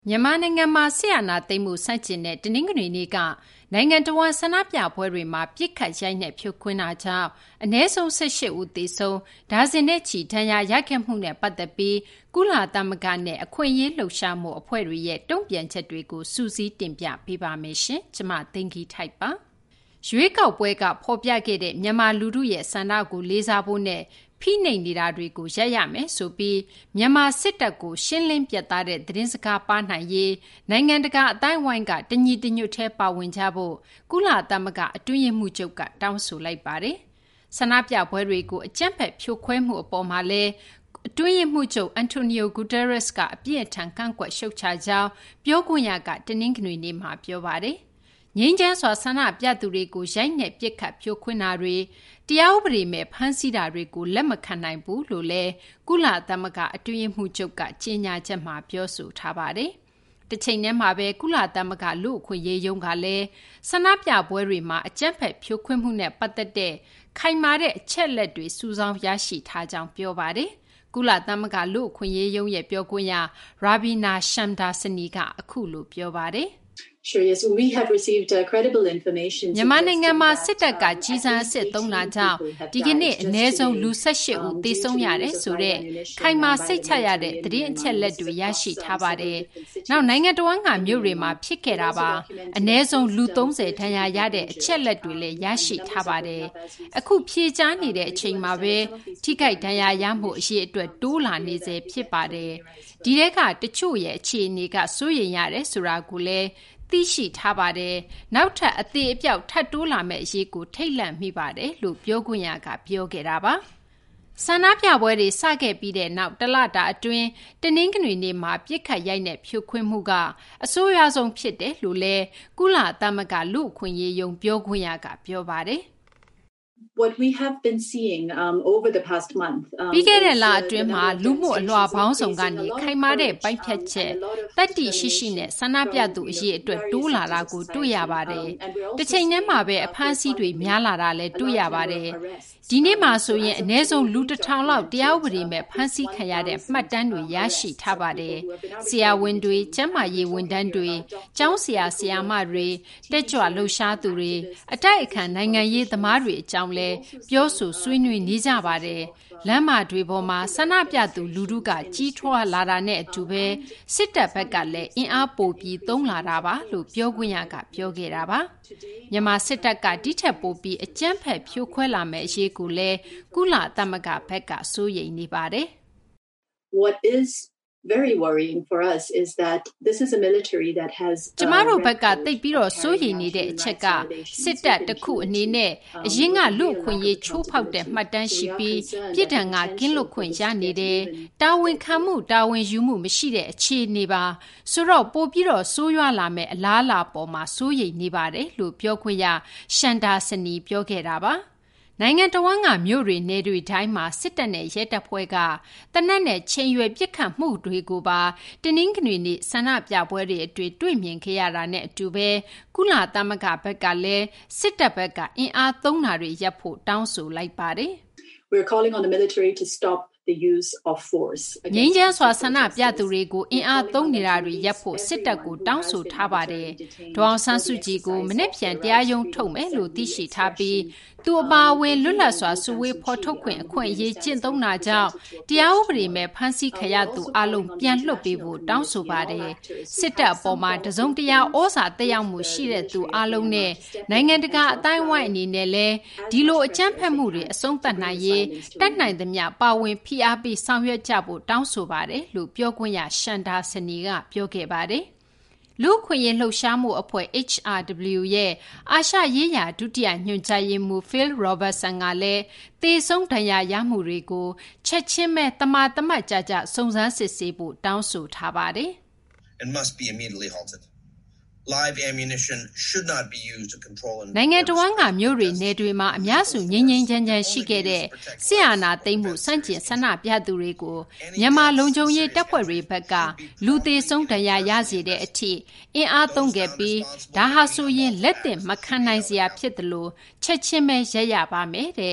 မြန်မာနိုင်ငံမှာစစ်အာဏာသိမ်းမှုဆန့်ကျင်တဲ့တနင်္ဂနွေနေ့ကနိုင်ငံတော်ဝန်ဆန္ဒပြပွဲတွေမှာပြစ်ခတ်ရိုက်နှက်ဖြိုခွင်းတာကြောင့်အနည်းဆုံး18ဦးသေဆုံးဒါဇင်နဲ့ချီဒဏ်ရာရခဲ့မှုနဲ့ပတ်သက်ပြီးကုလသမဂ္ဂနဲ့အခွင့်အရေးလှုပ်ရှားမှုအဖွဲ့တွေရဲ့တုံ့ပြန်ချက်တွေကိုစူးစီးတင်ပြပေးပါမယ်ရှင်။ကျွန်မသိင်္ဂီထိုက်ပါ။ရွေးကောက်ပွဲကဖော်ပြခဲ့တဲ့မြန်မာလူထုရဲ့ဆန္ဒကိုလေးစားဖို့နဲ့ဖိနှိပ်နေတာတွေကိုရပ်ရမယ်ဆိုပြီးမြန်မာစစ်တပ်ကိုရှင်းလင်းပြသတဲ့သတင်းစကားပါနိုင်ရေးနိုင်ငံတကာအတိုင်းအဝိုင်းကတညီတညွတ်ထဲပါဝင်ကြဖို့ကုလသမဂ္ဂအတွင်းရေးမှူးချုပ်ကတောင်းဆိုလိုက်ပါတယ်။ဆန္ဒပြပွဲတွေကိုအကြမ်းဖက်ဖြိုခွဲမှုအပေါ်မှာလည်းအတွင်းရေးမှူးချုပ်အန်တိုနီယိုဂူတာရက်စ်ကအပြည့်အထန်ကန့်ကွက်ရှုတ်ချကြောင်းပြောခွင့်ရကတနင်္ဂနွေနေ့မှာပြောပါတယ်။ငြိမ်းချမ်းစွာဆန္ဒပြသူတွေကိုရိုက်နှက်ပစ်ခတ်ဖြိုခွင်းတာတွေတရားဥပဒေမဲ့ဖမ်းဆီးတာတွေကိုလက်မခံနိုင်ဘူးလို့လည်းကုလသမဂ္ဂအတွင်းရေးမှူးချုပ်ကကြေညာချက်မှာပြောဆိုထားပါတယ်။တစ်ချိန်တည်းမှာပဲကုလသမဂ္ဂလူ့အခွင့်အရေးရုံးကလည်းဆန္ဒပြပွဲတွေမှာအကြမ်းဖက်ဖြိုခွင်းမှုနဲ့ပတ်သက်တဲ့ခိုင်မာတဲ့အချက်အလက်တွေစုဆောင်းရရှိထားကြောင်းပြောပါတယ်။ကုလသမဂ္ဂလူ့အခွင့်အရေးရုံးရဲ့ပြောခွင့်ရရာဘီနာရှမ်ဒါဆနီကအခုလိုပြောပါတယ်။ Sure, yes, we have received credible information. မြန်မာနိုင်ငံမှာစစ်တပ်ကကြီးစံအစ်စ်သုံးတာကြောင့်ဒီကနေ့အနည်းဆုံးလူ18ဦးသေဆုံးရတယ်ဆိုတဲ့ခိုင်မာစိတ်ချရတဲ့သတင်းအချက်လက်တွေရရှိထားပါတယ်။နောက်နိုင်ငံတော်ကမြို့တွေမှာဖြစ်ခဲ့တာပါ။အနည်းဆုံးလူ30ဒဏ်ရာရတဲ့အချက်လက်တွေလည်းရရှိထားပါတယ်။အခုဖြေကြားနေတဲ့အချိန်မှာပဲထိခိုက်ဒဏ်ရာရမှုအရေးအတွက်တိုးလာနေစေဖြစ်ပါတယ်။ဒီတဲ့ကတချို့ရဲ့အခြေအနေကစိုးရိမ်ရတယ်ဆိုတာကိုလည်းသိရှိထားပါတယ်။နောက်ထပ်အသေးအပြောက်ထပ်တိုးလာမယ့်အရေးကိုထိတ်လန့်မိပါတယ်လို့ပြောခွင့်ရကပြောခဲ့တာပါ။ဆန္ဒပြပွဲတွေစခဲ့ပြီးတဲ့နောက်တလတာအတွင်းတနင်္ဂနွေနေ့မှာပြစ်ခတ်ရိုက်နှက်ဖြိုခွင်းမှုကအဆိုးရွားဆုံးဖြစ်တယ်လို့လည်းကုလသမဂ္ဂလူ့အခွင့်အရေးရုံးပြောခွင့်ရကပြောပါတယ်။ What we have been seeing over the past month ပြီးခဲ့တဲ့လအတွင်းမှာလူမှုအလွှာပေါင်းစုံကနေခိုင်မာတဲ့ပိုင်းဖြတ်ချက်တက်တီရှိရှိနဲ့ဆန္ဒပြသူအရေးအတွက်တိုးလာတာကိုတွေ့ရပါတယ်။တစ်ချိန်တည်းမှာပဲအဖမ်းအဆီးတွေများလာတာလည်းတွေ့ရပါတယ်။ဒီနေ့မှာဆိုရင်အနည်းဆုံးလူ1000လောက်တရားဥပဒေမဲ့ဖမ်းဆီးခံရတဲ့မှတ်တမ်းတွေရရှိထားပါတယ်။ဆရာဝန်တွေကျန်းမာရေးဝန်ထမ်းတွေကျောင်းဆရာဆရာမတွေတက်ကြွလှုပ်ရှားသူတွေအတိုက်အခံနိုင်ငံရေးသမားတွေအကြောင်းလဲပြောဆိုဆွေးနွေးနေကြပါတယ်။လမ်းမတွေပေါ်မှာဆန္ဒပြသူလူထုကကြီးထွားလာတာနဲ့အတူပဲစစ်တပ်ဘက်ကလည်းအင်အားပိုပြီးသုံးလာတာပါလို့ပြောခွင့်ရကပြောခဲ့တာပါ။မြန်မာစစ်တပ်ကတိထက်ပိုပြီးအကြမ်းဖက်ဖြိုခွဲလာမယ့်အရေးကိုလည်းကုလသမဂ္ဂဘက်ကစိုးရိမ်နေပါတယ်။ What is very worrying for us is that this is a military that has ကျမတို့ဘက်ကတိတ်ပြီးတော့စိုးရိမ်နေတဲ့အချက်ကစစ်တပ်တစ်ခုအနေနဲ့အရင်ကလူ့အခွင့်အရေးချိုးဖောက်တဲ့မှတ်တမ်းရှိပြီးပြည်ထံကကင်းလွတ်ခွင့်ရနေတယ်တာဝန်ခံမှုတာဝန်ယူမှုမရှိတဲ့အခြေအနေပါဆိုတော့ပို့ပြီးတော့စိုးရွားလာမဲ့အလားအလာပေါ်မှာစိုးရိမ်နေပါတယ်လို့ပြောခွင့်ရရှန်ဒါစနီပြောခဲ့တာပါနိုင်ငံတော်ကမြို့တွေနေတွေတိုင်းမှာစစ်တပ်နဲ့ရဲတပ်ဖွဲ့ကတနက်နဲ့ချိန်ရွယ်ပစ်ခတ်မှုတွေကိုပါတနင်္ဂနွေနေ့ဆန္ဒပြပွဲတွေအတွင်းတွေ့မြင်ခဲ့ရတာနဲ့အတူပဲကုလသမဂ္ဂဘက်ကလည်းစစ်တပ်ဘက်ကအင်အားသုံးတာတွေရပ်ဖို့တောင်းဆိုလိုက်ပါတယ်။ We're calling on the military to stop the use of force ငြိမ်းချမ်းစွာဆန္ဒပြသူတွေကိုအင်အားသုံးနေတာတွေရပ်ဖို့စစ်တပ်ကိုတောင်းဆိုထားပါတယ်။ဒေါအောင်ဆန်းစုကြည်ကိုမနေ့ပြန်တရားရုံးထုတ်မယ်လို့သိရှိထားပြီးသူအပါအဝင်လွတ်လပ်စွာစုဝေးဖော်ထုတ်ခွင့်အခွင့်အရေးကျင့်သုံးတာကြောင့်တရားဥပဒေမဲ့ဖမ်းဆီးခံရသူအလုံးပြန်လွှတ်ပေးဖို့တောင်းဆိုပါတယ်။စစ်တပ်အပေါ်မှာတစုံတရာဩဇာတက်ရောက်မှုရှိတဲ့သူအလုံးနဲ့နိုင်ငံတကာအတိုင်းအဝိုင်းအနေနဲ့လည်းဒီလိုအကြမ်းဖက်မှုတွေအဆုံးသတ်နိုင်ရေးတတ်နိုင်သမျှပါဝင်ဖိအားပေးဆောင်ရွက်ကြဖို့တောင်းဆိုပါတယ်လို့ပြောခွင့်ရရှန်ဒါစနီကပြောခဲ့ပါတယ်။လူ့အခွင့်အရေးလှုပ်ရှားမှုအဖွဲ့ HRW ရဲ့အာရှရေးရာဒုတိယညွှန်ကြားရေးမှူး Phil Robertson ကလည်းသေဆုံးဒဏ်ရာရမှုတွေကိုချက်ချင်းပဲတမာတမတ်ကြကြစုံစမ်းစစ်ဆေးဖို့တောင်းဆိုထားပါတယ်။ It must be immediately halted. Live ammunition should not be used to control နိုင်ငံတော်ကမြို့တွေနေတွေမှာအများစုငြိမ်းငြိမ်းချမ်းချမ်းရှိခဲ့တဲ့ဆီယနာသိမ်းမှုစန့်ကျင်ဆန္ဒပြသူတွေကိုမြန်မာလုံခြုံရေးတပ်ဖွဲ့တွေဘက်ကလူသေးဆုံးဒဏ်ရာရစေတဲ့အထိအင်အားသုံးခဲ့ပြီးဒါဟာဆိုရင်လက်သင့်မခံနိုင်စရာဖြစ်တယ်လို့ချက်ချင်းပဲရပ်ရပါမယ်တဲ့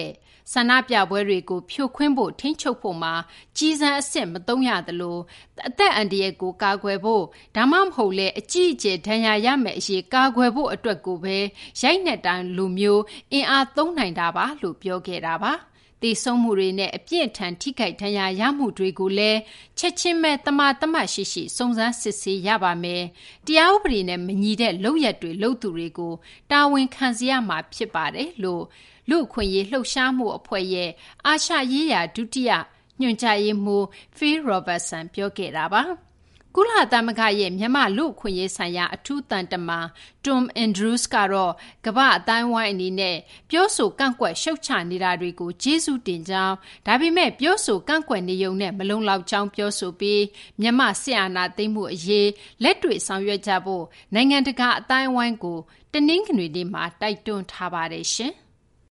ဆန္ဒပြပွဲတွေကိုဖြိုခွင်းဖို့ထိန်းချုပ်ဖို့မှာကြီးစံအဆင့်မသုံးရသလိုအသက်အန္တရာယ်ကိုကာကွယ်ဖို့ဒါမှမဟုတ်လေအကြီးအကျယ်ဒဏ်ရာရမယ့်အရေးကာကွယ်ဖို့အတွက်ကိုပဲရိုက်နှက်တိုင်းလူမျိုးအင်အားသုံးနိုင်တာပါလို့ပြောခဲ့တာပါသေဆုံးမှုတွေနဲ့အပြင်းထန်ထိခိုက်ဒဏ်ရာရမှုတွေကိုလည်းချက်ချင်းပဲတမတ်ရှိစုံစမ်းစစ်ဆေးရပါမယ်။တရားဥပဒေနဲ့မညီတဲ့လုပ်ရက်တွေလုပ်သူတွေကိုတာဝန်ခံစေရမှာဖြစ်ပါတယ်လို့လူ့အခွင့်အရေးလှုပ်ရှားမှုအဖွဲ့ရဲ့အာရှရေးရာဒုတိယညွှန်ကြားရေးမှူး Phil Robertson ပြောခဲ့တာပါ။ကုလသမဂ္ဂရဲ့မြန်မာလူ့အခွင့်အရေးဆိုင်ရာအထူးသံတမန် Tom Andrews ကတော့ကမ္ဘာအတိုင်းအဝိုင်းအနေနဲ့ပြောဆိုကန့်ကွက်ရှုတ်ချနေတာတွေကိုကျေးဇူးတင်ကြောင်းဒါပေမဲ့ပြောဆိုကန့်ကွက်နေုံနဲ့မလုံလောက်ကြောင်းပြောဆိုပြီးမြန်မာစစ်အာဏာသိမ်းမှုအရေးလက်တွေ့ဆောင်ရွက်ကြဖို့နိုင်ငံတကာအတိုင်းအဝိုင်းကိုတနင်္ဂနွေနေ့မှာတိုက်တွန်းထားပါတယ်ရှင်။